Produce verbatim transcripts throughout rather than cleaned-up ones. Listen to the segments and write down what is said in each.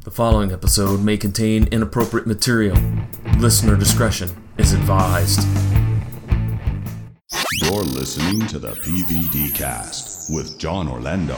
The following episode may contain inappropriate material. Listener discretion is advised. You're listening to the P V D Cast with John Orlando.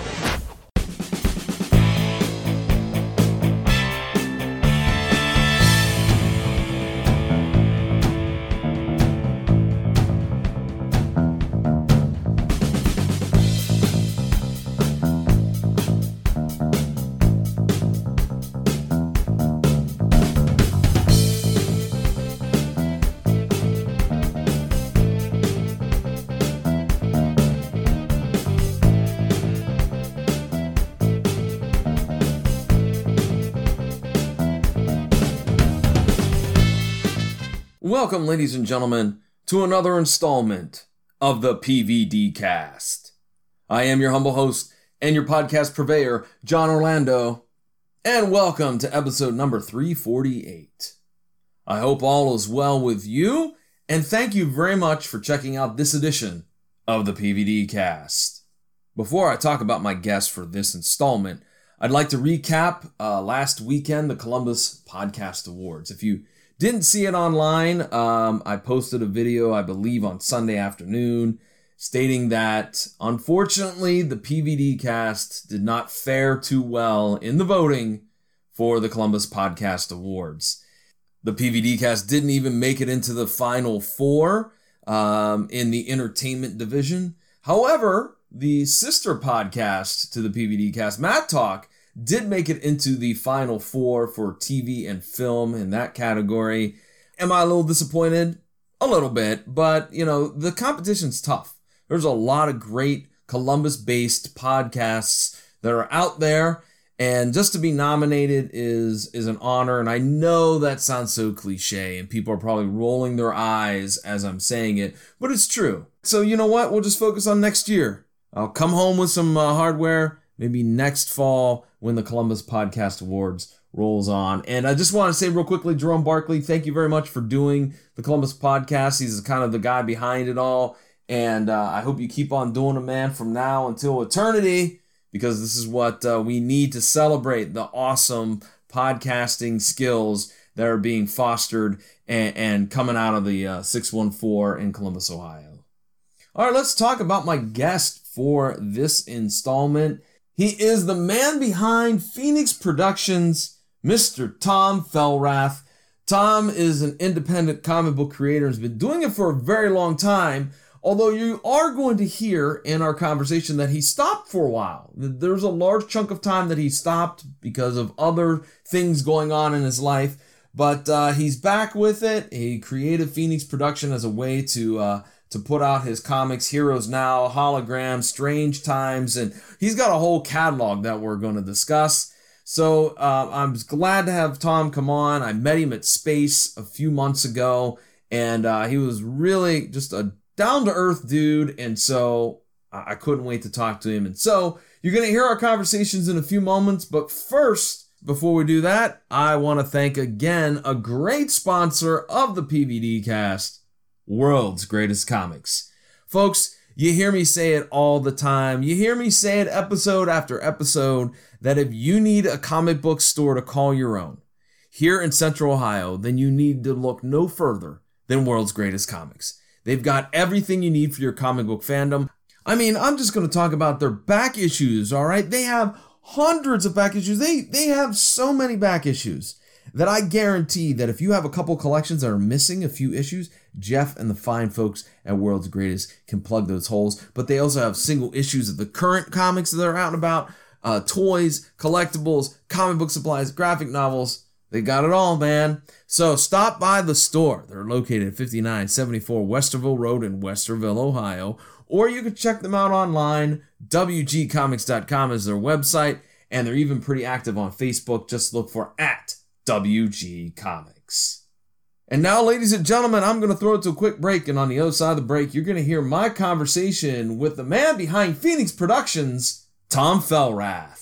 Welcome, ladies and gentlemen, to another installment of the P V D Cast. I am your humble host and your podcast purveyor, John Orlando, and welcome to episode number three forty-eight. I hope all is well with you, and thank you very much for checking out this edition of the P V D Cast. Before I talk about my guest for this installment, I'd like to recap uh, last weekend, the Columbus Podcast Awards. If you didn't see it online, um, I posted a video, I believe, on Sunday afternoon, stating that, unfortunately, the P V D Cast did not fare too well in the voting for the Columbus Podcast Awards. The P V D Cast didn't even make it into the final four um, in the entertainment division. However, the sister podcast to the P V D Cast, Matt Talk, did make it into the final four for T V and film in that category. Am I a little disappointed? A little bit, but, you know, the competition's tough. There's a lot of great Columbus-based podcasts that are out there, and just to be nominated is, is an honor, and I know that sounds so cliche, and people are probably rolling their eyes as I'm saying it, but it's true. So you know what? We'll just focus on next year. I'll come home with some uh, hardware, maybe next fall when the Columbus Podcast Awards rolls on. And I just want to say real quickly, Jerome Barkley, thank you very much for doing the Columbus Podcast. He's kind of the guy behind it all. And uh, I hope you keep on doing it, man, from now until eternity, because this is what uh, we need to celebrate, the awesome podcasting skills that are being fostered and, and coming out of the uh, six one four in Columbus, Ohio. All right, let's talk about my guest for this installment. He is the man behind Phoenix Productions, Mister Tom Fellrath. Tom is an independent comic book creator and has been doing it for a very long time, although you are going to hear in our conversation that he stopped for a while. There's a large chunk of time that he stopped because of other things going on in his life, but uh, he's back with it. He created Phoenix Production as a way to uh, to put out his comics, Heroes Now, Hologram, Strange Times, and he's got a whole catalog that we're going to discuss. So uh, I'm glad to have Tom come on. I met him at Space a few months ago, and uh, he was really just a down-to-earth dude, and so I couldn't wait to talk to him. And so you're going to hear our conversations in a few moments, but first, before we do that, I want to thank again a great sponsor of the P V D Cast, World's Greatest Comics. Folks, you hear me say it all the time. You hear me say it episode after episode that if you need a comic book store to call your own here in Central Ohio, then you need to look no further than World's Greatest Comics. They've got everything you need for your comic book fandom. I mean, I'm just going to talk about their back issues, all right? They have hundreds of back issues. They, they have so many back issues that I guarantee that if you have a couple collections that are missing a few issues, Jeff and the fine folks at World's Greatest can plug those holes. But they also have single issues of the current comics that are out and about, uh, toys, collectibles, comic book supplies, graphic novels. They got it all, man. So stop by the store. They're located at fifty-nine seventy-four Westerville Road in Westerville, Ohio. Or you can check them out online. W G comics dot com is their website. And they're even pretty active on Facebook. Just look for at W G Comics. And now, ladies and gentlemen, I'm going to throw it to a quick break. And on the other side of the break, you're going to hear my conversation with the man behind Phoenix Productions, Tom Fellrath.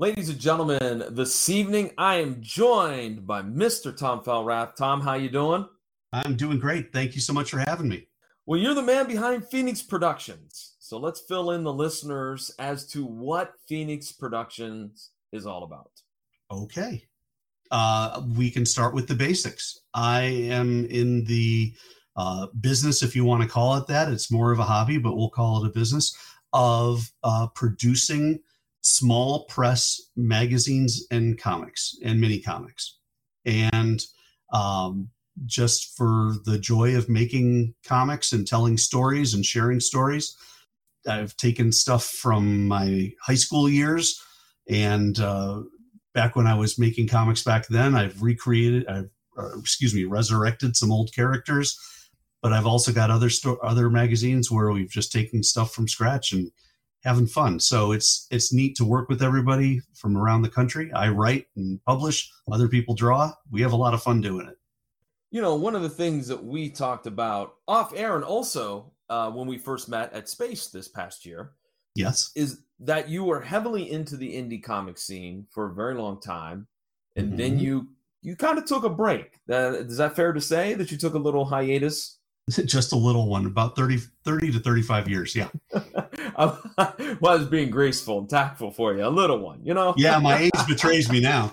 Ladies and gentlemen, this evening I am joined by Mister Tom Felrath. Tom, how you doing? I'm doing great. Thank you so much for having me. Well, you're the man behind Phoenix Productions. So let's fill in the listeners as to what Phoenix Productions is all about. Okay. Uh, we can start with the basics. I am in the uh, business, if you want to call it that. It's more of a hobby, but we'll call it a business of uh, producing small press magazines and comics and mini comics. And um, just for the joy of making comics and telling stories and sharing stories, I've taken stuff from my high school years and uh, back when I was making comics back then, I've recreated, I've, uh, excuse me, resurrected some old characters, but I've also got other sto- other magazines where we've just taken stuff from scratch and having fun. So it's it's neat to work with everybody from around the country. I write and publish, other people draw. We have a lot of fun doing it. You know, one of the things that we talked about off air and also uh, when we first met at Space this past year, yes, is that you were heavily into the indie comic scene for a very long time, and mm-hmm. then you you kind of took a break. Uh, is that fair to say that you took a little hiatus? Just a little one, about thirty, thirty to thirty-five years. Yeah. Well, I was being graceful and tactful for you. A little one, you know? Yeah, my age betrays me now.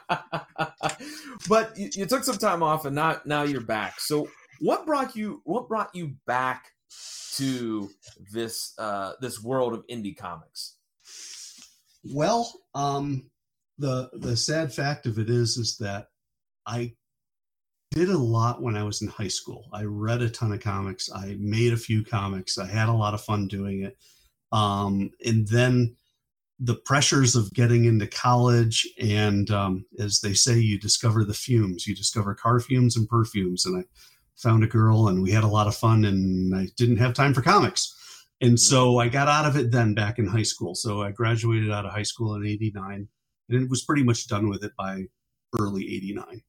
But you, you took some time off and now, now you're back. So what brought you, what brought you back to this, uh, this world of indie comics? Well, um, the, the sad fact of it is, is that I did a lot when I was in high school. I read a ton of comics. I made a few comics. I had a lot of fun doing it. Um, and then the pressures of getting into college and, um, as they say, you discover the fumes, you discover car fumes and perfumes. And I found a girl and we had a lot of fun and I didn't have time for comics. And so I got out of it then back in high school. So I graduated out of high school in eighty-nine and it was pretty much done with it by early eighty-nine.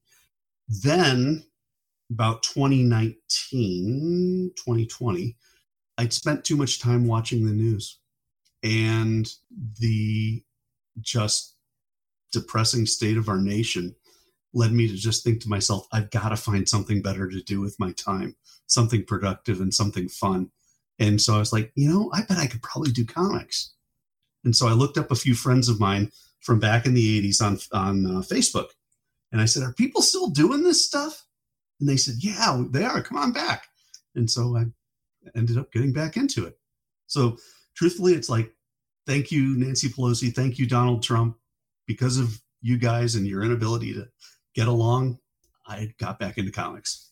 Then about twenty nineteen, twenty twenty, I'd spent too much time watching the news and the just depressing state of our nation led me to just think to myself, I've got to find something better to do with my time, something productive and something fun. And so I was like, you know, I bet I could probably do comics. And so I looked up a few friends of mine from back in the eighties on, on uh, Facebook. And I said, are people still doing this stuff? And they said, yeah, they are. Come on back. And so I ended up getting back into it. So truthfully, it's like, thank you, Nancy Pelosi. Thank you, Donald Trump. Because of you guys and your inability to get along, I got back into comics.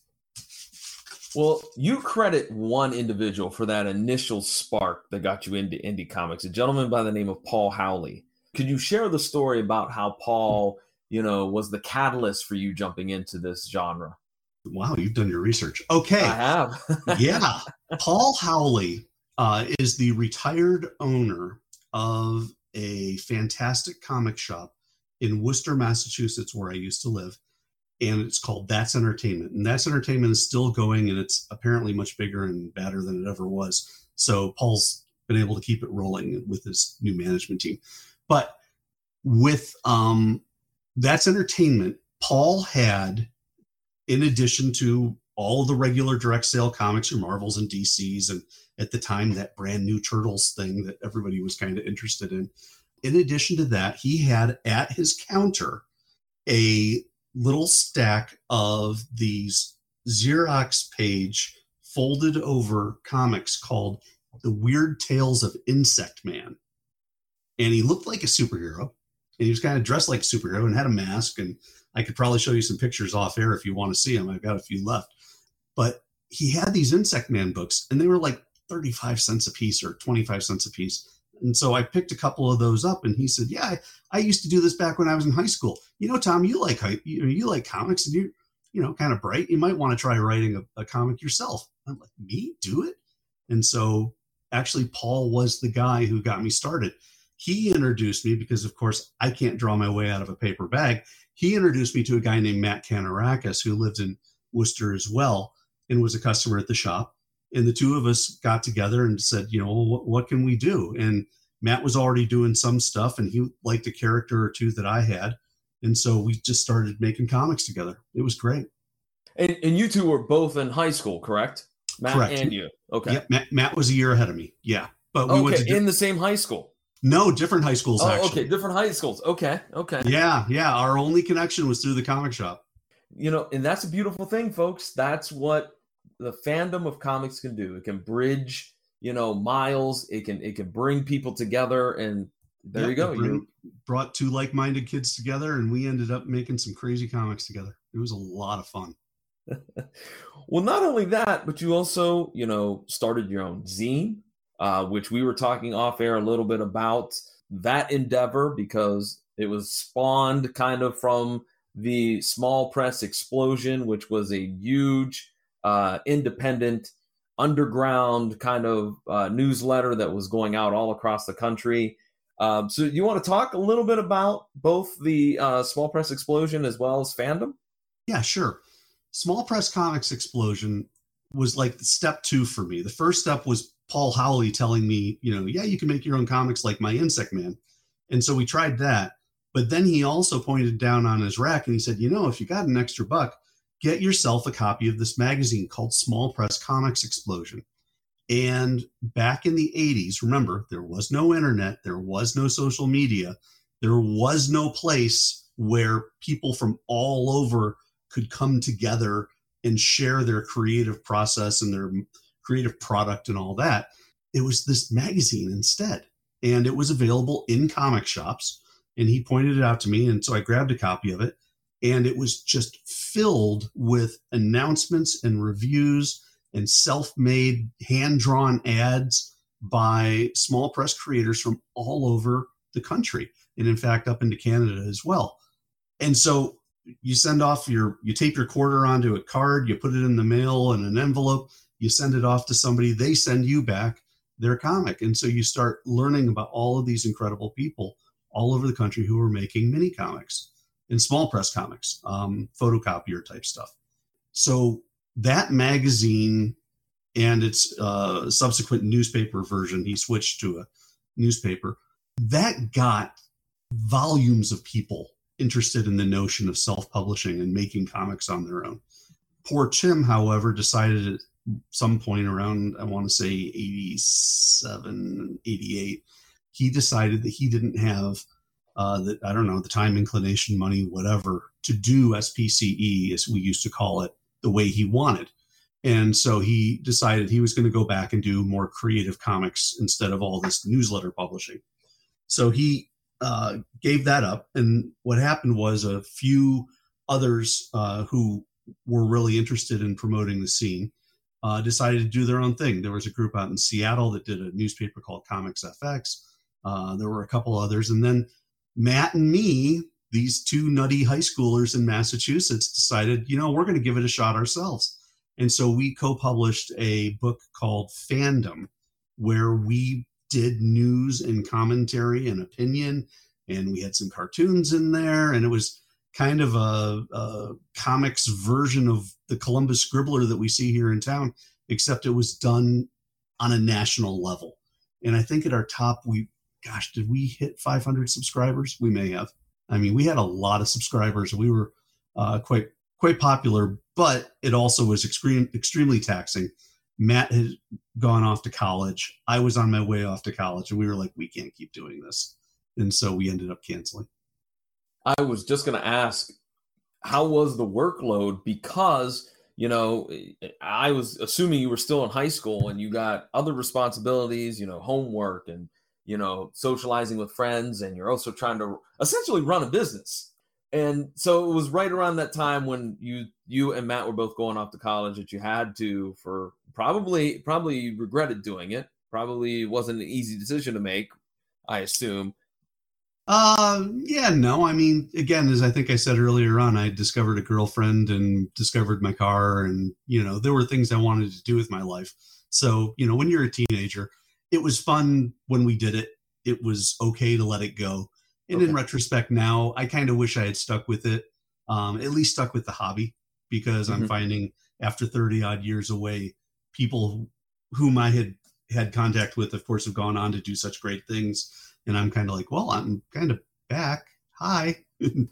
Well, you credit one individual for that initial spark that got you into indie comics, a gentleman by the name of Paul Howley. Could you share the story about how Paul, you know, was the catalyst for you jumping into this genre? Wow, you've done your research. Okay. I have. Yeah. Paul Howley uh, is the retired owner of a fantastic comic shop in Worcester, Massachusetts, where I used to live. And it's called That's Entertainment. And That's Entertainment is still going, and it's apparently much bigger and badder than it ever was. So Paul's been able to keep it rolling with his new management team. But with um, That's Entertainment, Paul had, in addition to all of the regular direct sale comics, your Marvels and D Cs, and at the time, that brand new Turtles thing that everybody was kind of interested in. In addition to that, he had at his counter a little stack of these Xerox page folded over comics called The Weird Tales of Insect Man. And he looked like a superhero, and he was kind of dressed like a superhero and had a mask. And I could probably show you some pictures off air if you want to see them. I've got a few left. But he had these Insect Man books, and they were like thirty-five cents a piece or twenty-five cents a piece. And so I picked a couple of those up, and he said, yeah, I, I used to do this back when I was in high school. You know, Tom, you like you, you like comics, and you're, you know, kind of bright. You might want to try writing a, a comic yourself. I'm like, me? Do it? And so actually, Paul was the guy who got me started. He introduced me because, of course, I can't draw my way out of a paper bag. He introduced me to a guy named Matt Kanarakis, who lived in Worcester as well and was a customer at the shop. And the two of us got together and said, you know, what, what can we do? And Matt was already doing some stuff, and he liked a character or two that I had. And so we just started making comics together. It was great. And, and you two were both in high school, correct? Matt Correct. and you. Okay. Yeah, Matt, Matt was a year ahead of me. Yeah. But we okay, went to di- in the same high school. No, different high schools, Oh, actually. okay, different high schools. Okay, okay. Yeah, yeah. Our only connection was through the comic shop. You know, and that's a beautiful thing, folks. That's what the fandom of comics can do. It can bridge, you know, miles. It can it can bring people together, and there Yep, you go. it bring- You brought two like-minded kids together, and we ended up making some crazy comics together. It was a lot of fun. well, not only that, but you also, you know, started your own zine, uh, which we were talking off air a little bit about that endeavor because it was spawned kind of from the Small Press Explosion, which was a huge uh, independent underground kind of uh, newsletter that was going out all across the country. Um, so you want to talk a little bit about both the uh, Small Press Explosion as well as fandom? Yeah, sure. Small Press Comics Explosion was like step two for me. The first step was Paul Howley telling me, you know, yeah, you can make your own comics like My Insect Man. And so we tried that. But then he also pointed down on his rack and he said, you know, if you got an extra buck, get yourself a copy of this magazine called Small Press Comics Explosion. And back in the eighties, remember, there was no internet, there was no social media, there was no place where people from all over could come together and share their creative process and their creative product and all that. It was this magazine instead. And it was available in comic shops. And he pointed it out to me. And so I grabbed a copy of it. And it was just filled with announcements and reviews and self-made, hand-drawn ads by small press creators from all over the country. And in fact, up into Canada as well. And so you send off your, you tape your quarter onto a card, you put it in the mail in an envelope, you send it off to somebody, they send you back their comic. And so you start learning about all of these incredible people all over the country who are making mini comics and small press comics, um, photocopier type stuff. So that magazine and its uh, subsequent newspaper version, he switched to a newspaper, that got volumes of people interested in the notion of self-publishing and making comics on their own. Poor Tim, however, decided at some point around, I want to say eighty-seven, eighty-eight, he decided that he didn't have uh, the, I don't know, the time, inclination, money, whatever, to do S P C E, as we used to call it, the way he wanted. And so he decided he was going to go back and do more creative comics instead of all this newsletter publishing. So he uh, gave that up. And what happened was a few others uh, who were really interested in promoting the scene uh, decided to do their own thing. There was a group out in Seattle that did a newspaper called Comics F X. Uh, there were a couple others. And then Matt and me, these two nutty high schoolers in Massachusetts, decided, you know, we're going to give it a shot ourselves. And so we co-published a book called Fandom, where we did news and commentary and opinion, and we had some cartoons in there, and it was kind of a, a comics version of the Columbus Scribbler that we see here in town, except it was done on a national level. And I think at our top, we, gosh, did we hit five hundred subscribers? We may have. I mean, we had a lot of subscribers. We were uh, quite quite popular, but it also was extreme, extremely taxing. Matt had gone off to college. I was on my way off to college, and we were like, we can't keep doing this. And so we ended up canceling. I was just going to ask, how was the workload? Because, you know, I was assuming you were still in high school and you got other responsibilities, you know, homework and, you know, socializing with friends, and you're also trying to essentially run a business. And so it was right around that time when you you and Matt were both going off to college that you had to, for probably probably regretted doing it. Probably wasn't an easy decision to make, I assume. Uh, yeah, no. I mean, again, as I think I said earlier on, I discovered a girlfriend and discovered my car, and, you know, there were things I wanted to do with my life. So, you know, when you're a teenager, it was fun when we did it. It was okay to let it go. And okay. In retrospect now, I kind of wish I had stuck with it, um, at least stuck with the hobby, because mm-hmm. I'm finding after thirty odd years away, people whom I had had contact with, of course, have gone on to do such great things. And I'm kind of like, well, I'm kind of back. Hi. You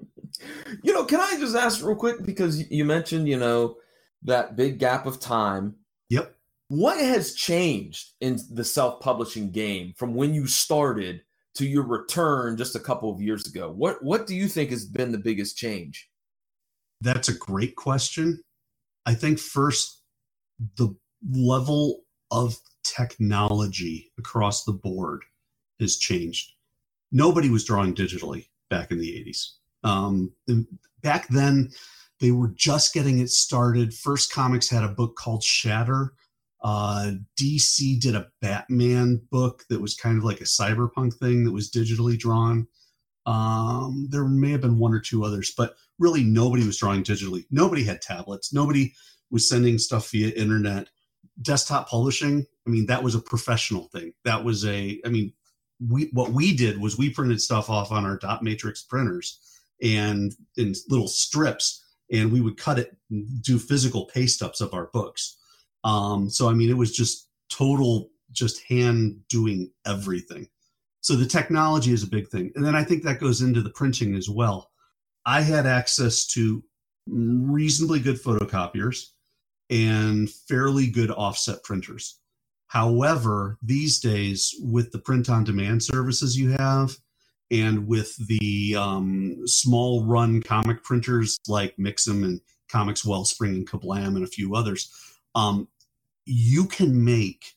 know, can I just ask real quick, because you mentioned, you know, that big gap of time. Yep. What has changed in the self-publishing game from when you started to your return just a couple of years ago? What what do you think has been the biggest change? That's a great question. I think first, the level of technology across the board has changed. Nobody was drawing digitally back in the eighties. Um, back then, they were just getting it started. First Comics had a book called Shatter. Uh, D C did a Batman book that was kind of like a cyberpunk thing that was digitally drawn. Um, there may have been one or two others, but really nobody was drawing digitally. Nobody had tablets. Nobody was sending stuff via internet. Desktop publishing, I mean, that was a professional thing. That was a, I mean, we what we did was we printed stuff off on our dot matrix printers and in little strips, and we would cut it and do physical paste ups of our books. Um, so, I mean, it was just total, just hand doing everything. So the technology is a big thing. And then I think that goes into the printing as well. I had access to reasonably good photocopiers and fairly good offset printers. However, these days, with the print on demand services you have, and with the um, small run comic printers like Mixam and Comics Wellspring and Kablam and a few others, um, you can make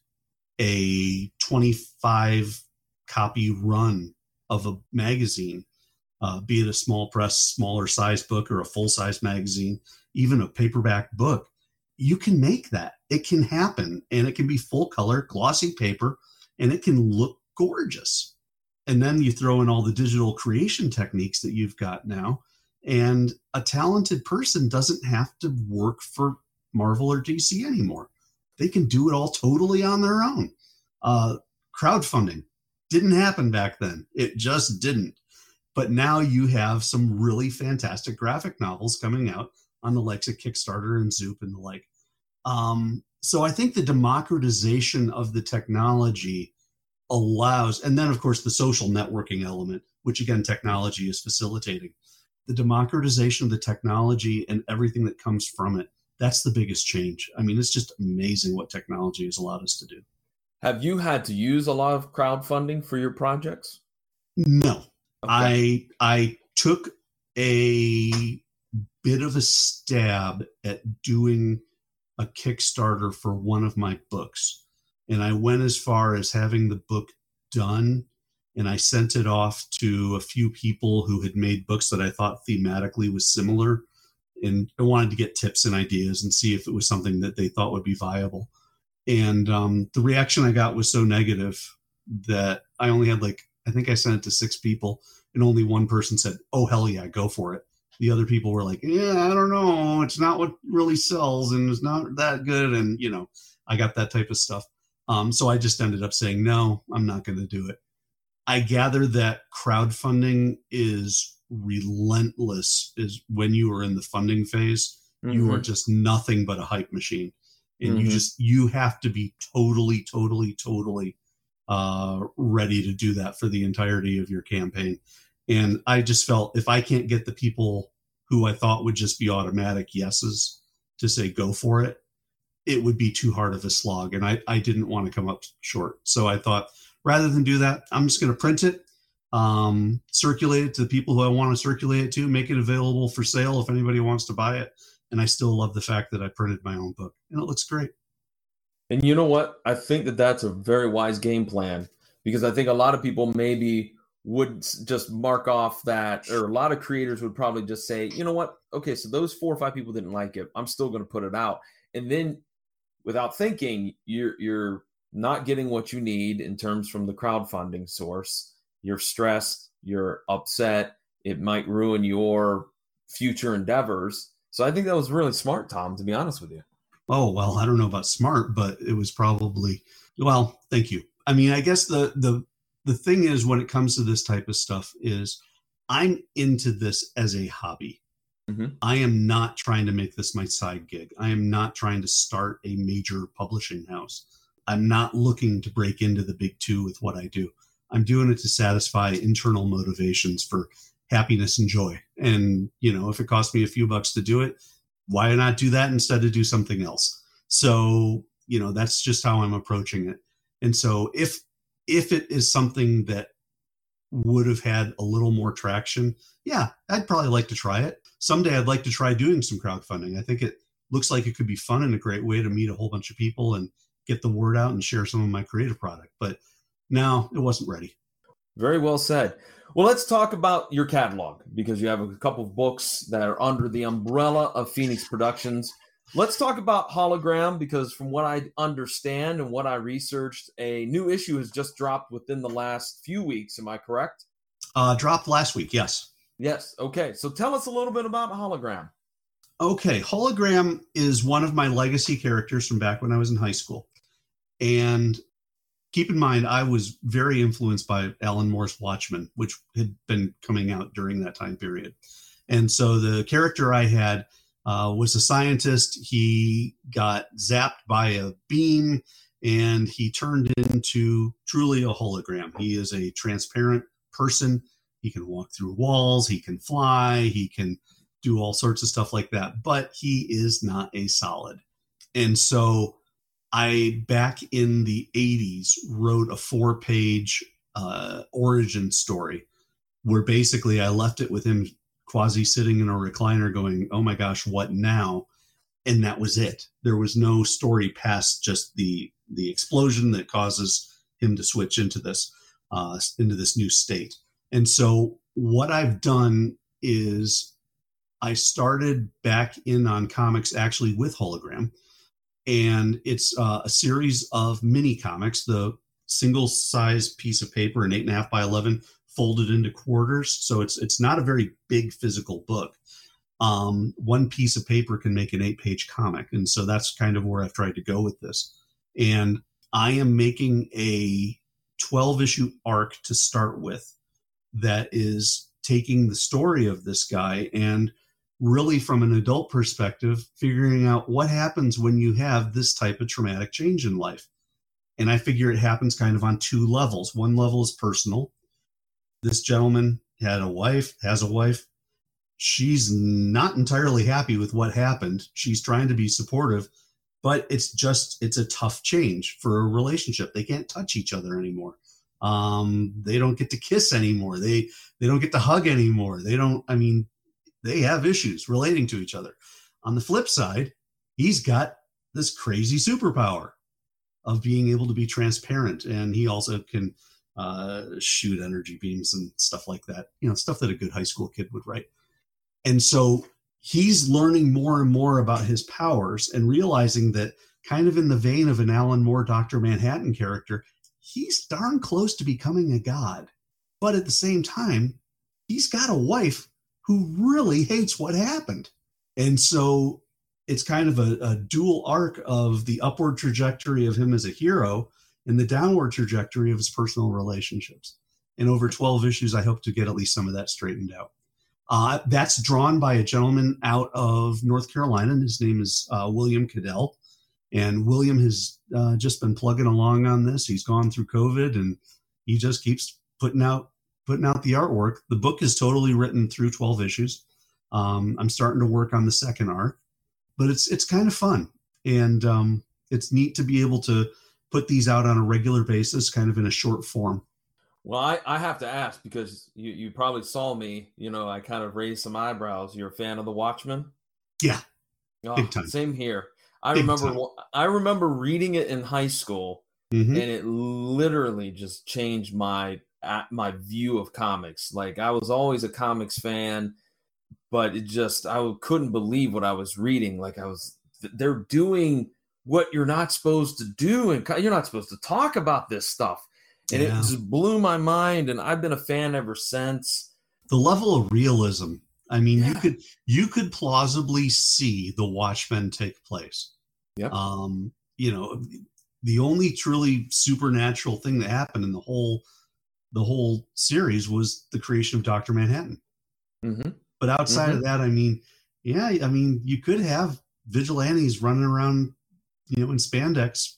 a twenty-five copy run of a magazine, uh, be it a small press, smaller size book, or a full size magazine, even a paperback book. You can make that. It can happen, and it can be full color, glossy paper, and it can look gorgeous. And then you throw in all the digital creation techniques that you've got now, and a talented person doesn't have to work for Marvel or D C anymore. They can do it all totally on their own. Uh, crowdfunding didn't happen back then. It just didn't. But now you have some really fantastic graphic novels coming out on the likes of Kickstarter and Zoop and the like. Um, so I think the democratization of the technology allows, and then of course the social networking element, which again, technology is facilitating. The democratization of the technology and everything that comes from it, that's the biggest change. I mean, it's just amazing what technology has allowed us to do. Have you had to use a lot of crowdfunding for your projects? No. Okay. I I took a bit of a stab at doing a Kickstarter for one of my books. And I went as far as having the book done, and I sent it off to a few people who had made books that I thought thematically was similar. And I wanted to get tips and ideas and see if it was something that they thought would be viable. And um, the reaction I got was so negative that I only had like, I think I sent it to six people, and only one person said, oh, hell yeah, go for it. The other people were like, yeah, I don't know. It's not what really sells, and it's not that good. And, you know, I got that type of stuff. Um, so I just ended up saying, no, I'm not going to do it. I gather that crowdfunding is relentless is when you are in the funding phase. Mm-hmm. You are just nothing but a hype machine. And mm-hmm. you just, you have to be totally, totally, totally uh, ready to do that for the entirety of your campaign. And I just felt if I can't get the people who I thought would just be automatic yeses to say go for it, it would be too hard of a slog. And I, I didn't want to come up short. So I thought, rather than do that, I'm just going to print it, um, circulate it to the people who I want to circulate it to, make it available for sale if anybody wants to buy it. And I still love the fact that I printed my own book, and it looks great. And you know what? I think that that's a very wise game plan, because I think a lot of people maybe would just mark off that, or a lot of creators would probably just say, you know what? Okay, so those four or five people didn't like it. I'm still going to put it out. And then without thinking, you're, you're not getting what you need in terms from the crowdfunding source. You're stressed, you're upset. It might ruin your future endeavors. So I think that was really smart, Tom, to be honest with you. Oh, well, I don't know about smart, but it was probably, well, thank you. I mean, I guess the, the, the thing is, when it comes to this type of stuff, is I'm into this as a hobby. Mm-hmm. I am not trying to make this my side gig. I am not trying to start a major publishing house. I'm not looking to break into the big two with what I do. I'm doing it to satisfy internal motivations for happiness and joy. And, you know, if it costs me a few bucks to do it, why not do that instead of do something else? So, you know, that's just how I'm approaching it. And so if, if it is something that would have had a little more traction, yeah, I'd probably like to try it. Someday I'd like to try doing some crowdfunding. I think it looks like it could be fun and a great way to meet a whole bunch of people and get the word out and share some of my creative product. But no, it wasn't ready. Very well said. Well, let's talk about your catalog, because you have a couple of books that are under the umbrella of Phoenix Productions. Let's talk about Hologram, because from what I understand and what I researched, a new issue has just dropped within the last few weeks. Am I correct? Uh, dropped last week, yes. Yes. Okay. So tell us a little bit about Hologram. Okay. Hologram is one of my legacy characters from back when I was in high school. And keep in mind, I was very influenced by Alan Moore's Watchmen, which had been coming out during that time period. And so the character I had uh, was a scientist. He got zapped by a beam and he turned into truly a hologram. He is a transparent person. He can walk through walls. He can fly. He can do all sorts of stuff like that. But he is not a solid. And so I, back in the eighties, wrote a four-page uh, origin story where basically I left it with him quasi sitting in a recliner going, oh my gosh, what now? And that was it. There was no story past just the the explosion that causes him to switch into this uh, into this new state. And so what I've done is I started back in on comics actually with Hologram. And it's uh, a series of mini comics, the single size piece of paper, an eight and a half by eleven, folded into quarters. So it's it's not a very big physical book. Um, one piece of paper can make an eight page comic. And so that's kind of where I've tried to go with this. And I am making a twelve issue arc to start with that is taking the story of this guy and really from an adult perspective, figuring out what happens when you have this type of traumatic change in life. And I figure it happens kind of on two levels. One level is personal. This gentleman had a wife, has a wife. She's not entirely happy with what happened. She's trying to be supportive, but it's just, it's a tough change for a relationship. They can't touch each other anymore. Um, they don't get to kiss anymore. They, they don't get to hug anymore. They don't, I mean, they have issues relating to each other. On the flip side, he's got this crazy superpower of being able to be transparent. And he also can uh, shoot energy beams and stuff like that, you know, stuff that a good high school kid would write. And so he's learning more and more about his powers and realizing that, kind of in the vein of an Alan Moore Doctor Manhattan character, he's darn close to becoming a god. But at the same time, he's got a wife who really hates what happened. And so it's kind of a, a dual arc of the upward trajectory of him as a hero and the downward trajectory of his personal relationships. And over twelve issues, I hope to get at least some of that straightened out. Uh, that's drawn by a gentleman out of North Carolina, and his name is uh, William Cadell. And William has uh, just been plugging along on this. He's gone through COVID, and he just keeps putting out putting out the artwork. The book is totally written through twelve issues. Um, I'm starting to work on the second arc, but it's it's kind of fun. And um, it's neat to be able to put these out on a regular basis, kind of in a short form. Well, I, I have to ask, because you, you probably saw me, you know, I kind of raised some eyebrows. You're a fan of The Watchmen? Yeah, oh, big time. Same here. I Big remember time. I remember reading it in high school, Mm-hmm. and it literally just changed my my view of comics. Like, I was always a comics fan, but it just, I couldn't believe what I was reading. Like, I was, they're doing what you're not supposed to do, and you're not supposed to talk about this stuff. And Yeah. it just blew my mind, and I've been a fan ever since. The level of realism. I mean, Yeah. you could you could plausibly see the Watchmen take place. Yep. Um, you know, the only truly supernatural thing that happened in the whole the whole series was the creation of Doctor Manhattan. Mm-hmm. But outside Mhm. of that, I mean, yeah, I mean, you could have vigilantes running around, you know, in spandex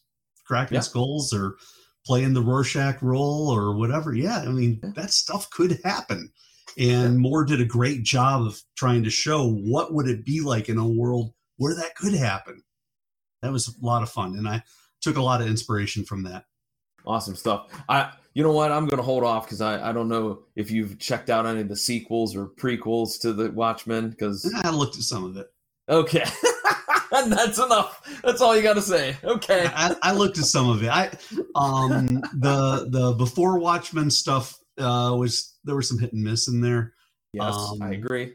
cracking Yeah. skulls or playing the Rorschach role or whatever. Yeah, I mean, Yeah. that stuff could happen. And Moore did a great job of trying to show what would it be like in a world where that could happen. That was a lot of fun, and I took a lot of inspiration from that. Awesome stuff. I, you know what? I'm going to hold off because I, I don't know if you've checked out any of the sequels or prequels to the Watchmen. Because I looked at some of it. Okay, and that's enough. That's all you got to say. Okay. I, I looked at some of it. I um the the before Watchmen stuff uh, was there was some hit and miss in there. Yes, um, I agree.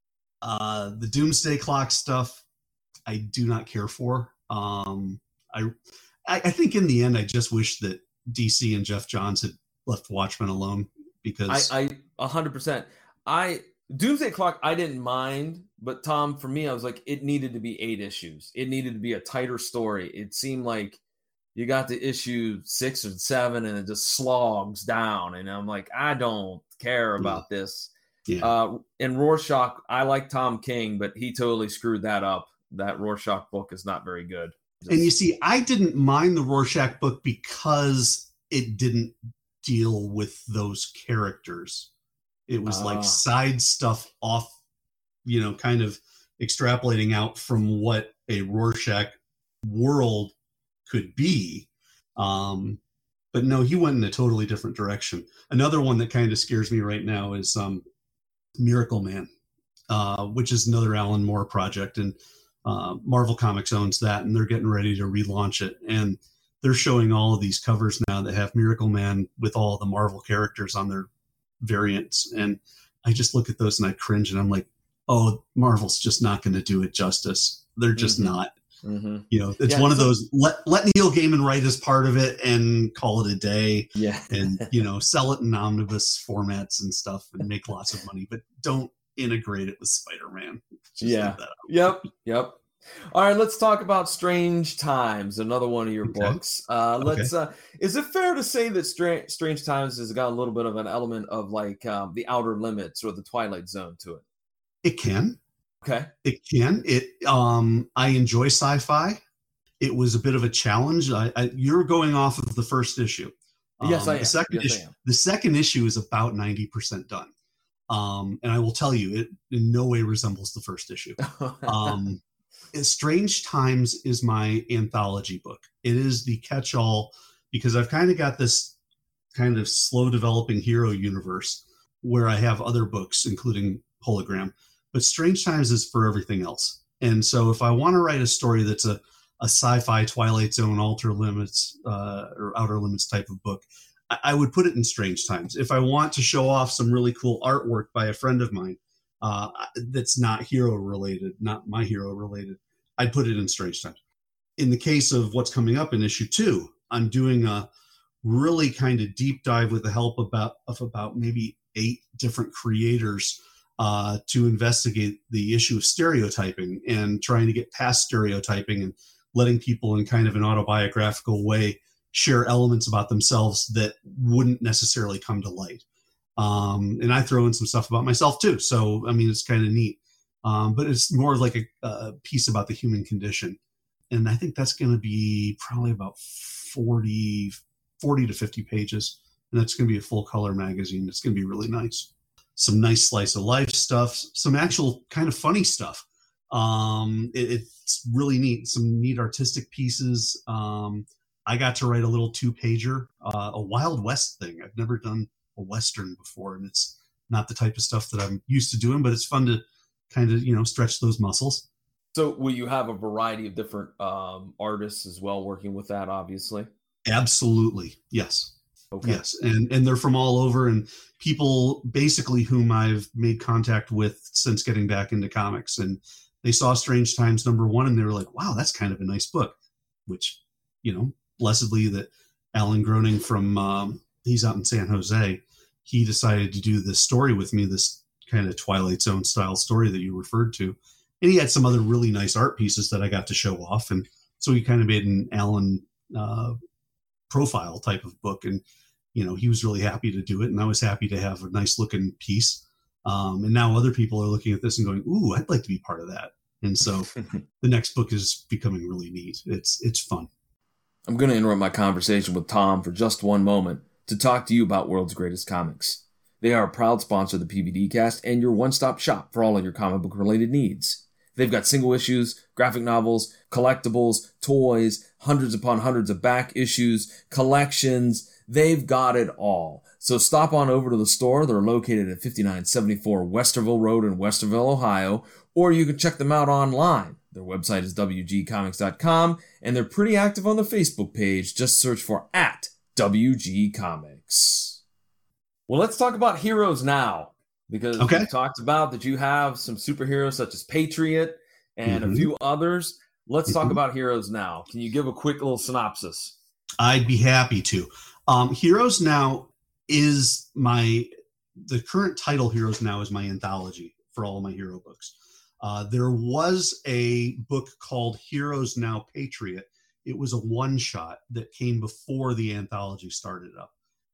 Uh, the Doomsday Clock stuff, I do not care for. Um, I I think in the end, I just wish that D C and Jeff Johns had left Watchmen alone because I, I one hundred percent. I Doomsday Clock, I didn't mind, but Tom, for me, I was like, it needed to be eight issues. It needed to be a tighter story. It seemed like you got to issue six or seven, and it just slogs down. And I'm like, I don't care about yeah. this. Yeah. Uh, and Rorschach, I like Tom King, but he totally screwed that up. That Rorschach book is not very good. And you see, I didn't mind the Rorschach book because it didn't deal with those characters. It was uh, like side stuff off, you know, kind of extrapolating out from what a Rorschach world could be. Um, but no, he went in a totally different direction. Another one that kind of scares me right now is um, Miracle Man, uh, which is another Alan Moore project. And Uh, Marvel Comics owns that, and they're getting ready to relaunch it. And they're showing all of these covers now that have Miracle Man with all the Marvel characters on their variants. And I just look at those and I cringe, and I'm like, oh, Marvel's just not going to do it justice. They're just mm-hmm. not. Mm-hmm. You know, it's yeah, one of those, let, let Neil Gaiman write as part of it and call it a day. Yeah. And, you know, sell it in omnibus formats and stuff and make lots of money, but don't integrate it with Spider-Man. Just yeah. Yep. Yep. All right. Let's talk about Strange Times, another one of your okay. books. Uh, let's. Okay. Uh, is it fair to say that Strange, Strange Times has got a little bit of an element of like um, the Outer Limits or the Twilight Zone to it? It can. Okay. It can. It. Um, I enjoy sci-fi. It was a bit of a challenge. I, I, you're going off of the first issue. Um, yes, I am. The second yes, issue. I am. The second issue is about ninety percent done. Um, and I will tell you, it in no way resembles the first issue. Um, Strange Times is my anthology book. It is the catch-all because I've kind of got this kind of slow developing hero universe where I have other books, including Hologram. But Strange Times is for everything else. And so if I want to write a story that's a, a sci-fi Twilight Zone, Outer Limits, uh, or Outer Limits type of book, I would put it in Strange Times. If I want to show off some really cool artwork by a friend of mine uh, that's not hero related, not my hero related, I'd put it in Strange Times. In the case of what's coming up in issue two, I'm doing a really kind of deep dive with the help about, of about maybe eight different creators uh, to investigate the issue of stereotyping and trying to get past stereotyping and letting people in kind of an autobiographical way share elements about themselves that wouldn't necessarily come to light. Um, and I throw in some stuff about myself too. So, I mean, it's kind of neat. Um, but it's more like a, a piece about the human condition. And I think that's going to be probably about forty, forty to fifty pages. And that's going to be a full color magazine. It's going to be really nice. Some nice slice of life stuff, some actual kind of funny stuff. Um, it, it's really neat. Some neat artistic pieces. Um, I got to write a little two-pager, uh, a Wild West thing. I've never done a Western before, and it's not the type of stuff that I'm used to doing, but it's fun to kind of, you know, stretch those muscles. So will you have a variety of different um, artists as well working with that, obviously? Absolutely. Yes. Okay. Yes. And, and they're from all over, and people basically whom I've made contact with since getting back into comics. And they saw Strange Times number one, and they were like, wow, that's kind of a nice book, which, you know, blessedly that Alan Groening from, um, he's out in San Jose, he decided to do this story with me, this kind of Twilight Zone style story that you referred to. And he had some other really nice art pieces that I got to show off. And so he kind of made an Alan uh, profile type of book. And, you know, he was really happy to do it. And I was happy to have a nice looking piece. Um, and now other people are looking at this and going, ooh, I'd like to be part of that. And so the next book is becoming really neat. It's, it's fun. I'm going to interrupt my conversation with Tom for just one moment to talk to you about World's Greatest Comics. They are a proud sponsor of the P V D Cast and your one-stop shop for all of your comic book-related needs. They've got single issues, graphic novels, collectibles, toys, hundreds upon hundreds of back issues, collections. They've got it all. So stop on over to the store. They're located at fifty-nine seventy-four Westerville Road in Westerville, Ohio, or you can check them out online. Their website is w g comics dot com, and they're pretty active on the Facebook page. Just search for at W G Comics. Well, let's talk about heroes now, because okay. we talked about that you have some superheroes such as Patriot and mm-hmm. a few others. Let's mm-hmm. talk about heroes now. Can you give a quick little synopsis? I'd be happy to. Um, Heroes Now is my, the current title Heroes Now is my anthology for all of my hero books. Uh, there was a book called Heroes Now Patriot. It was a one-shot that came before the anthology started up.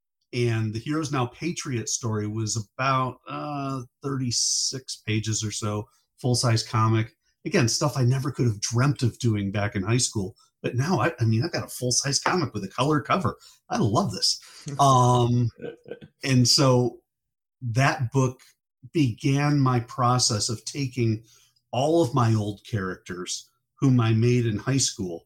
And the Heroes Now Patriot story was about uh, thirty-six pages or so, full-size comic. Again, stuff I never could have dreamt of doing back in high school. But now, I, I mean, I've got a full-size comic with a color cover. I love this. Um, and so that book began my process of taking all of my old characters whom I made in high school.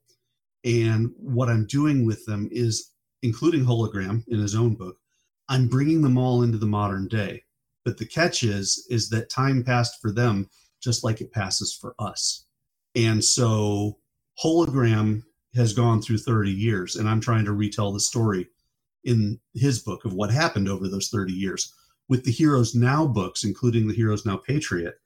And what I'm doing with them is, including Hologram in his own book, I'm bringing them all into the modern day. But the catch is, is that time passed for them just like it passes for us. And so Hologram has gone through thirty years, and I'm trying to retell the story in his book of what happened over those thirty years. With the Heroes Now books, including the Heroes Now Patriot,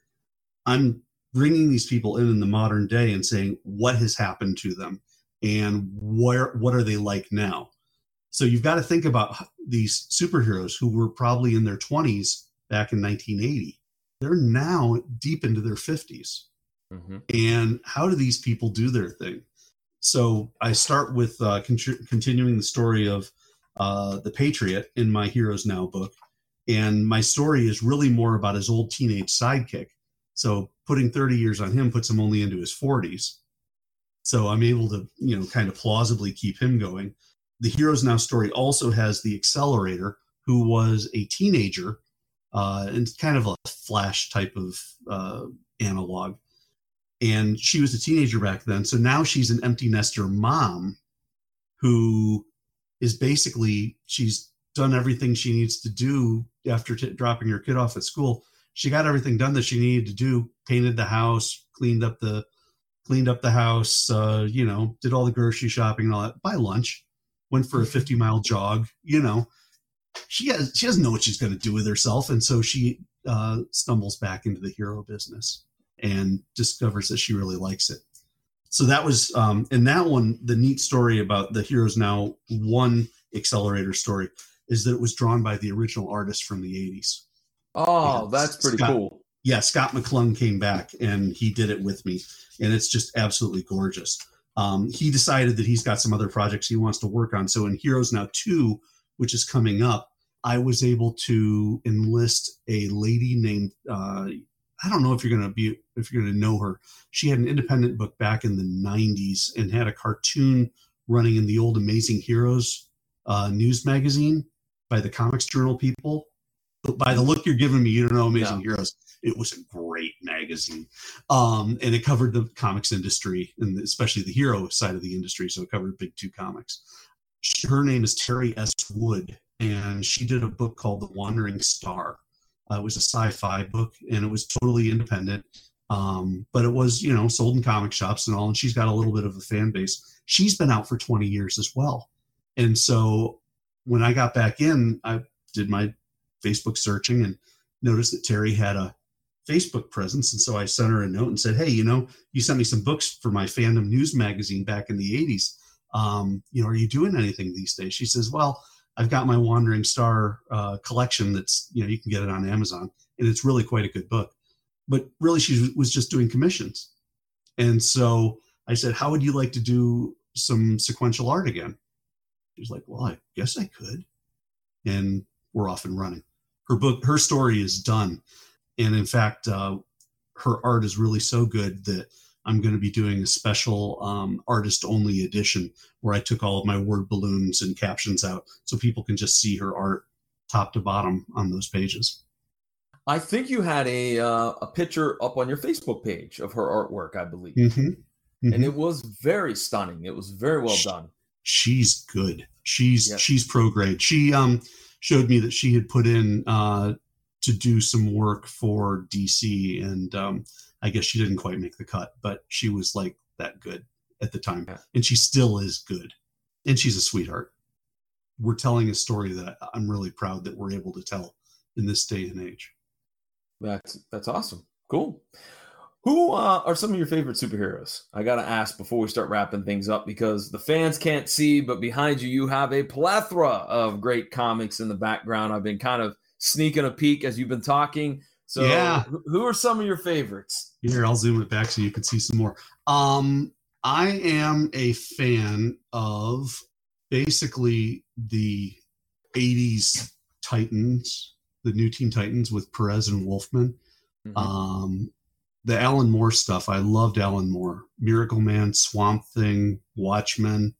I'm bringing these people in in the modern day and saying what has happened to them and where, what are they like now? So you've got to think about these superheroes who were probably in their twenties back in nineteen eighty. They're now deep into their fifties. Mm-hmm. And how do these people do their thing? So I start with uh, con- continuing the story of uh, the Patriot in my Heroes Now book. And my story is really more about his old teenage sidekick. So putting thirty years on him puts him only into his forties. So I'm able to, you know, kind of plausibly keep him going. The Heroes Now story also has the Accelerator, who was a teenager, uh, and kind of a Flash type of uh, analog. And she was a teenager back then. So now she's an empty nester mom who is basically, she's done everything she needs to do after t- dropping her kid off at school. She got everything done that she needed to do, painted the house, cleaned up the, cleaned up the house, uh, you know, did all the grocery shopping and all that. By lunch, went for a fifty mile jog, you know, she has, she doesn't know what she's going to do with herself. And so she uh, stumbles back into the hero business and discovers that she really likes it. So that was, um, in that one, the neat story about the Heroes Now one Accelerator story is that it was drawn by the original artist from the eighties. Oh, and that's pretty Scott, cool. Yeah, Scott McClung came back and he did it with me. And it's just absolutely gorgeous. Um, he decided that he's got some other projects he wants to work on. So in Heroes Now two, which is coming up, I was able to enlist a lady named, uh, I don't know if you're going to be, if you're going to know her. She had an independent book back in the nineties and had a cartoon running in the old Amazing Heroes uh, news magazine by the Comics Journal people. But by the look you're giving me, you don't know Amazing no. Heroes. It was a great magazine. Um, and it covered the comics industry and especially the hero side of the industry. So it covered Big Two Comics. Her name is Terry S. Wood, and she did a book called The Wandering Star. Uh, it was a sci-fi book, and it was totally independent. Um, but it was, you know, sold in comic shops and all, and she's got a little bit of a fan base. She's been out for twenty years as well. And so when I got back in, I did my Facebook searching and noticed that Terry had a Facebook presence. And so I sent her a note and said, hey, you know, you sent me some books for my fandom news magazine back in the eighties. Um, you know, are you doing anything these days? She says, well, I've got my Wandering Star uh, collection that's, you know, you can get it on Amazon, and it's really quite a good book. But really, she was just doing commissions. And so I said, how would you like to do some sequential art again? She was like, well, I guess I could. And we're off and running. Her book, her story is done. And in fact, uh, her art is really so good that I'm going to be doing a special um, artist-only edition where I took all of my word balloons and captions out so people can just see her art top to bottom on those pages. I think you had a uh, a picture up on your Facebook page of her artwork, I believe. Mm-hmm. Mm-hmm. And it was very stunning. It was very well done. She's good. She's yes. she's pro grade. She um showed me that she had put in uh, to do some work for D C, and um, I guess she didn't quite make the cut, but she was like that good at the time, yeah. and she still is good. And she's a sweetheart. We're telling a story that I'm really proud that we're able to tell in this day and age. That's that's awesome. Cool. Who uh, are some of your favorite superheroes? I got to ask before we start wrapping things up, because the fans can't see, but behind you, you have a plethora of great comics in the background. I've been kind of sneaking a peek as you've been talking. So yeah. who are some of your favorites? Here, I'll zoom it back so you can see some more. Um, I am a fan of basically the eighties Titans, the new Teen Titans with Perez and Wolfman. Mm-hmm. Um, the Alan Moore stuff, I loved Alan Moore. Miracle Man, Swamp Thing, Watchmen.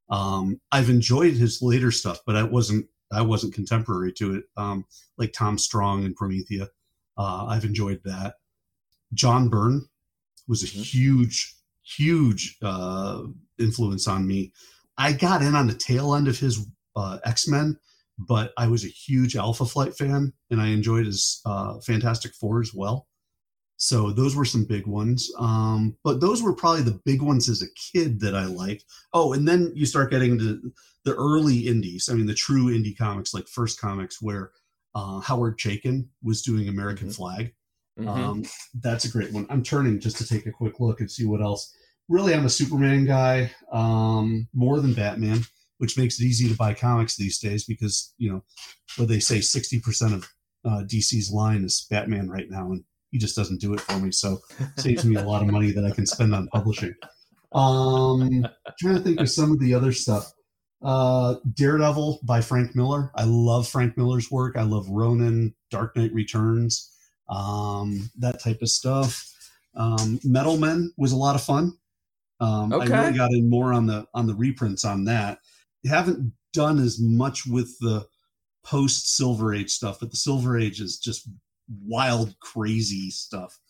Um, I've enjoyed his later stuff, but I wasn't I wasn't contemporary to it. Um, like Tom Strong and Promethea. Uh, I've enjoyed that. John Byrne was a mm-hmm. huge, huge uh, influence on me. I got in on the tail end of his uh, X-Men, but I was a huge Alpha Flight fan, and I enjoyed his uh, Fantastic Four as well. So those were some big ones. Um, but those were probably the big ones as a kid that I liked. Oh, and then you start getting into the early indies. I mean, the true indie comics, like First Comics, where uh, Howard Chaykin was doing American mm-hmm. Flag. Mm-hmm. Um, that's a great one. I'm turning just to take a quick look and see what else. Really, I'm a Superman guy, um, more than Batman, which makes it easy to buy comics these days because, you know, what they say sixty percent of uh, D C's line is Batman right now, and he just doesn't do it for me. So it saves me a lot of money that I can spend on publishing. Um, trying to think of some of the other stuff. Uh, Daredevil by Frank Miller. I love Frank Miller's work. I love Ronin, Dark Knight Returns, um, that type of stuff. Um, Metal Men was a lot of fun. Um, okay. I really got in more on the on the reprints on that. I haven't done as much with the post Silver Age stuff, but the Silver Age is just wild, crazy stuff.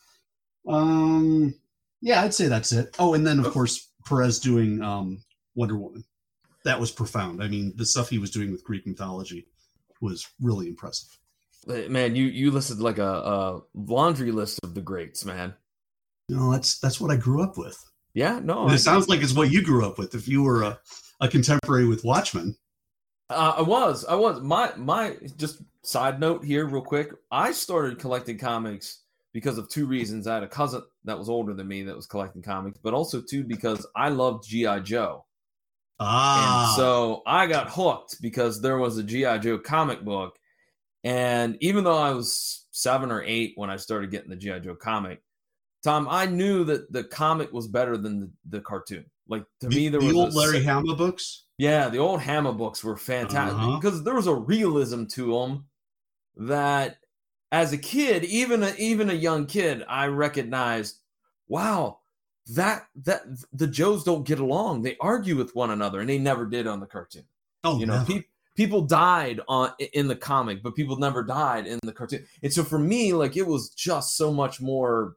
Um, yeah, I'd say that's it. Oh, and then of course Perez doing um, Wonder Woman. That was profound. I mean, the stuff he was doing with Greek mythology was really impressive. Man, you you listed like a, a laundry list of the greats, man. You know, that's that's what I grew up with. Yeah, no. And it I, sounds like it's what you grew up with. If you were a, a contemporary with Watchmen. Uh, I was. I was. My, my, just side note here real quick. I started collecting comics because of two reasons. I had a cousin that was older than me that was collecting comics, but also, too, because I loved G I. Joe. Ah. And so I got hooked because there was a G I. Joe comic book. And even though I was seven or eight when I started getting the G I. Joe comic, Tom, I knew that the comic was better than the, the cartoon. Like, to the, me, there the was old a, Larry Hama books. Yeah, the old Hama books were fantastic uh-huh. because there was a realism to them that, as a kid, even a, even a young kid, I recognized. Wow, that that the Joes don't get along. They argue with one another, and they never did on the cartoon. Oh, you know, pe- people died on in the comic, but people never died in the cartoon. And so for me, like, it was just so much more.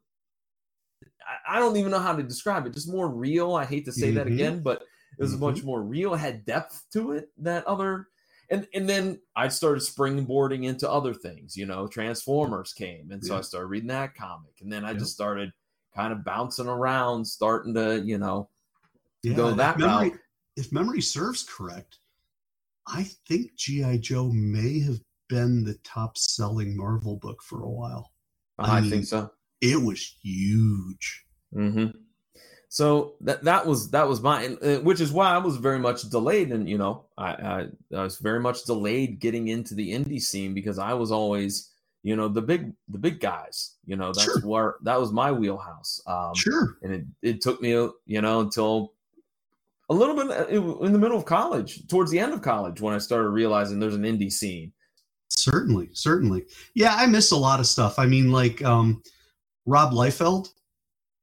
I don't even know how to describe it. Just more real. I hate to say mm-hmm. that again, but it was mm-hmm. much more real. It had depth to it that other, and and then I started springboarding into other things. You know, Transformers came, and so yeah. I started reading that comic, and then I yeah. just started kind of bouncing around, starting to you know yeah, go that if memory, route. If memory serves correct, I think G I. Joe may have been the top-selling Marvel book for a while. I, I mean, think so. It was huge. Mm-hmm. So that that was that was mine, which is why I was very much delayed, and you know, I, I I was very much delayed getting into the indie scene because I was always, you know, the big the big guys. You know, that's sure. where that was my wheelhouse. Um, sure. And it it took me, you know, until a little bit in the middle of college, towards the end of college, when I started realizing there's an indie scene. Certainly, certainly, yeah. I miss a lot of stuff. I mean, like. Um, Rob Liefeld, yeah,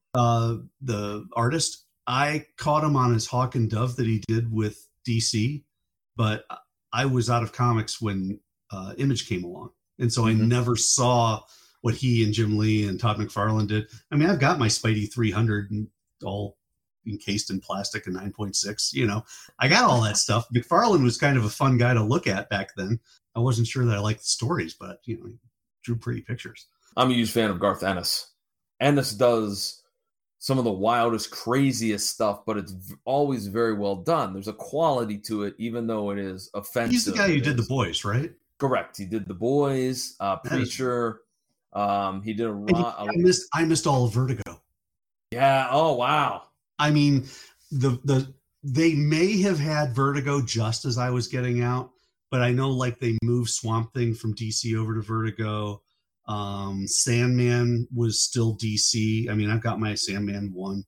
uh, the artist. I caught him on his Hawk and Dove that he did with D C, but I was out of comics when uh, Image came along. And so mm-hmm. I never saw what he and Jim Lee and Todd McFarlane did. I mean, I've got my Spidey three hundred and all encased in plastic and nine point six, you know, I got all that stuff. McFarlane was kind of a fun guy to look at back then. I wasn't sure that I liked the stories, but, you know, he drew pretty pictures. I'm a huge fan of Garth Ennis. Ennis does some of the wildest, craziest stuff, but it's always very well done. There's a quality to it, even though it is offensive. He's the guy who did The Boys, right? Correct. He did The Boys, uh, Preacher. Um, he did a. He, I missed. I missed all of Vertigo. Yeah. Oh wow. I mean, the the they may have had Vertigo just as I was getting out, but I know like they moved Swamp Thing from D C over to Vertigo. Um, Sandman was still D C. I mean, I've got my Sandman one.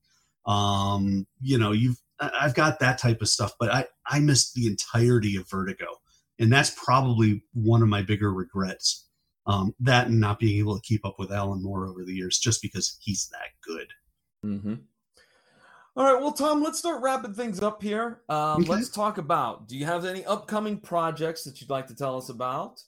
Um, you know, you've I've got that type of stuff, but I I missed the entirety of Vertigo, and that's probably one of my bigger regrets. Um, that and not being able to keep up with Alan Moore over the years, just because he's that good. Mm-hmm. All right, well, Tom, let's start wrapping things up here. Um, okay. Let's talk about, do you have any upcoming projects that you'd like to tell us about?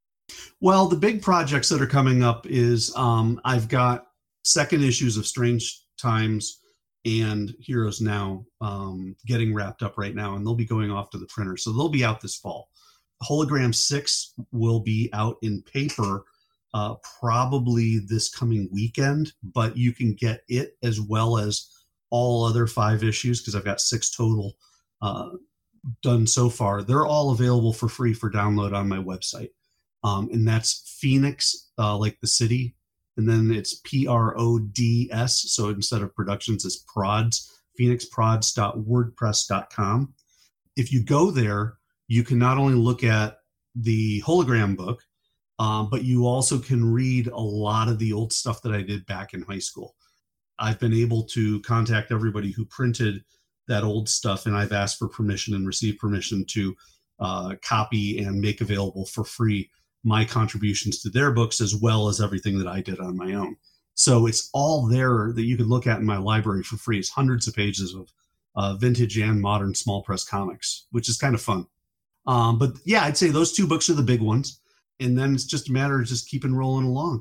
Well, the big projects that are coming up is um, I've got second issues of Strange Times and Heroes Now um, getting wrapped up right now, and they'll be going off to the printer. So they'll be out this fall. Hologram six will be out in paper uh, probably this coming weekend, but you can get it as well as all other five issues, because I've got six total uh, done so far. They're all available for free for download on my website. Um, and that's Phoenix, uh, like the city. And then it's P R O D S. So instead of Productions, it's Prods, phoenix prods dot wordpress dot com. If you go there, you can not only look at the hologram book, um, but you also can read a lot of the old stuff that I did back in high school. I've been able to contact everybody who printed that old stuff, and I've asked for permission and received permission to uh, copy and make available for free my contributions to their books, as well as everything that I did on my own. So it's all there that you can look at in my library for free. It's hundreds of pages of uh, vintage and modern small press comics, which is kind of fun. Um, but yeah, I'd say those two books are the big ones. And then it's just a matter of just keeping rolling along.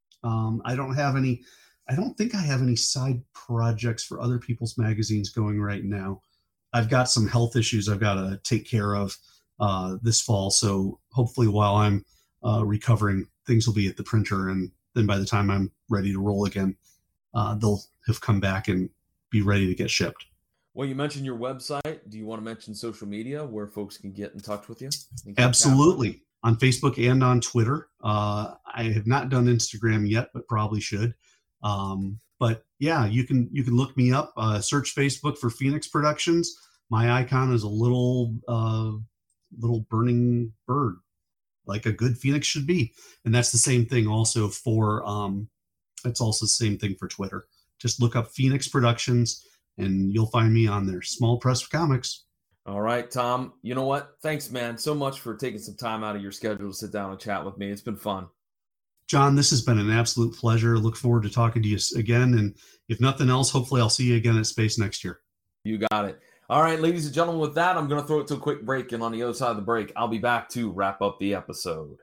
Um, I don't have any, I don't think I have any side projects for other people's magazines going right now. I've got some health issues I've got to take care of uh, this fall. So hopefully while I'm uh, recovering, things will be at the printer. And then by the time I'm ready to roll again, uh, they'll have come back and be ready to get shipped. Well, you mentioned your website. Do you want to mention social media where folks can get in touch with you? Absolutely. On Facebook and on Twitter. Uh, I have not done Instagram yet, but probably should. Um, but yeah, you can you can look me up. Uh, search Facebook for Phoenix Productions. My icon is a little uh, little burning bird, like a good Phoenix should be. And that's the same thing also for. Um, it's also the same thing for Twitter. Just look up Phoenix Productions, and you'll find me on there. Small Press Comics. All right, Tom. You know what? Thanks, man, so much for taking some time out of your schedule to sit down and chat with me. It's been fun. John, this has been an absolute pleasure. Look forward to talking to you again. And if nothing else, hopefully I'll see you again at Space next year. You got it. All right, ladies and gentlemen, with that, I'm going to throw it to a quick break. And on the other side of the break, I'll be back to wrap up the episode.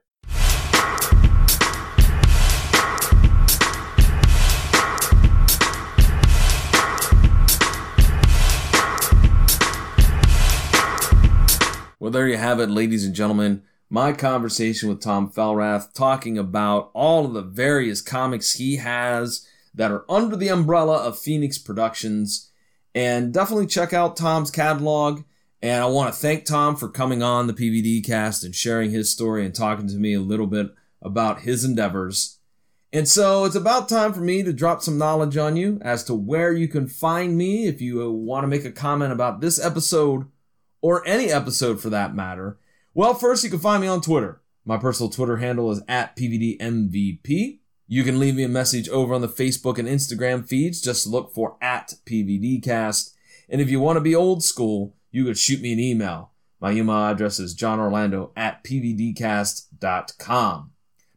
Well, there you have it, ladies and gentlemen. My conversation with Tom Fellrath, talking about all of the various comics he has that are under the umbrella of Phoenix Productions. And definitely check out Tom's catalog. And I want to thank Tom for coming on the P V D cast and sharing his story and talking to me a little bit about his endeavors. And so it's about time for me to drop some knowledge on you as to where you can find me if you want to make a comment about this episode or any episode for that matter. Well, first, you can find me on Twitter. My personal Twitter handle is at P V D M V P. You can leave me a message over on the Facebook and Instagram feeds. Just look for at P V D cast. And if you want to be old school, you could shoot me an email. My email address is johnorlando at p v d cast dot com.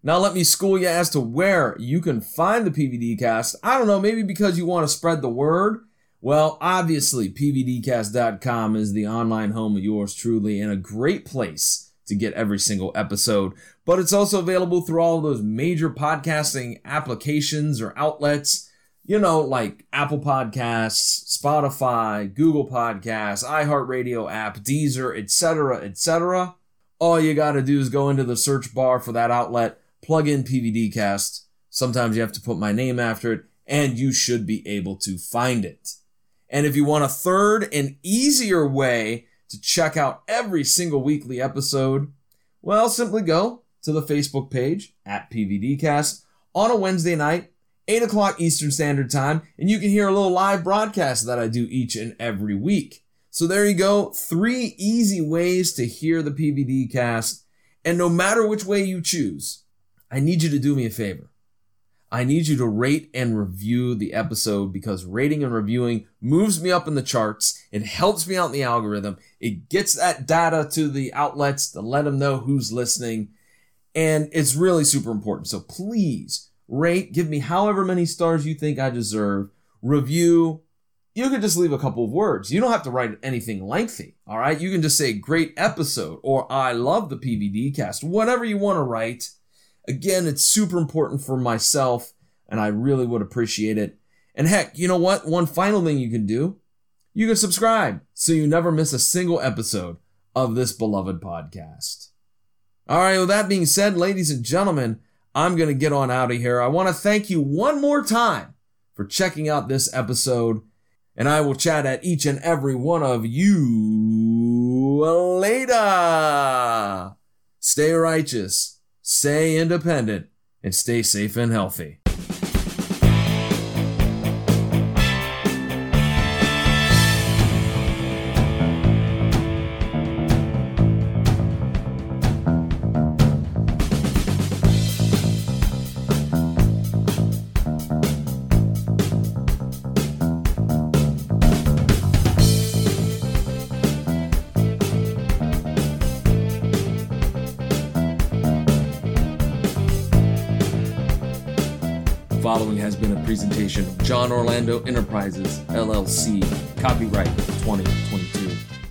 Now let me school you as to where you can find the P V D cast. I don't know, maybe because you want to spread the word. Well, obviously, P V D cast dot com is the online home of yours truly and a great place to get every single episode. But it's also available through all of those major podcasting applications or outlets, you know, like Apple Podcasts, Spotify, Google Podcasts, iHeartRadio app, Deezer, et cetera, et cetera. All you got to do is go into the search bar for that outlet, plug in P V D cast. Sometimes you have to put my name after it, and you should be able to find it. And if you want a third and easier way to check out every single weekly episode, well, simply go to the Facebook page at P V D cast on a Wednesday night, eight o'clock Eastern Standard Time, and you can hear a little live broadcast that I do each and every week. So there you go, three easy ways to hear the P V D cast, and no matter which way you choose, I need you to do me a favor. I need you to rate and review the episode because rating and reviewing moves me up in the charts. It helps me out in the algorithm. It gets that data to the outlets to let them know who's listening. And it's really super important. So please rate, give me however many stars you think I deserve. Review. You can just leave a couple of words. You don't have to write anything lengthy. All right. You can just say great episode or I love the P V D cast, whatever you want to write. Again, it's super important for myself, and I really would appreciate it. And heck, you know what? One final thing you can do, you can subscribe so you never miss a single episode of this beloved podcast. All right, with that being said, ladies and gentlemen, I'm going to get on out of here. I want to thank you one more time for checking out this episode, and I will chat at each and every one of you later. Stay righteous. Stay independent, and stay safe and healthy. Following has been a presentation of John Orlando Enterprises, L L C, copyright twenty twenty-two.